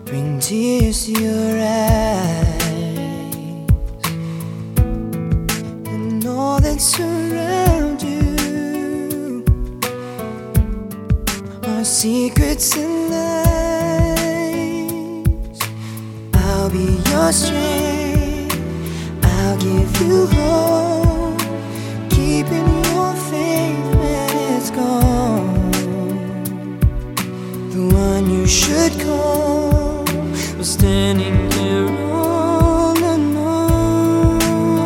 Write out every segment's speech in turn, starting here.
bring tears to your eyes, and all that surround you are secrets and lies. I'll be your strength, I'll give you hope, keeping your faith when it's gone. The one you should call was standing here all alone.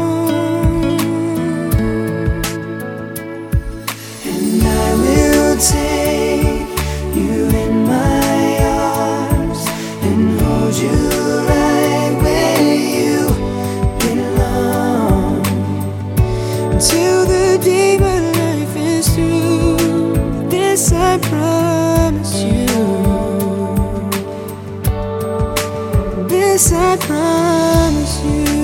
And I will take you in my arms and hold you right where you belong, until the day my life is through. This I promise you, this I promise you.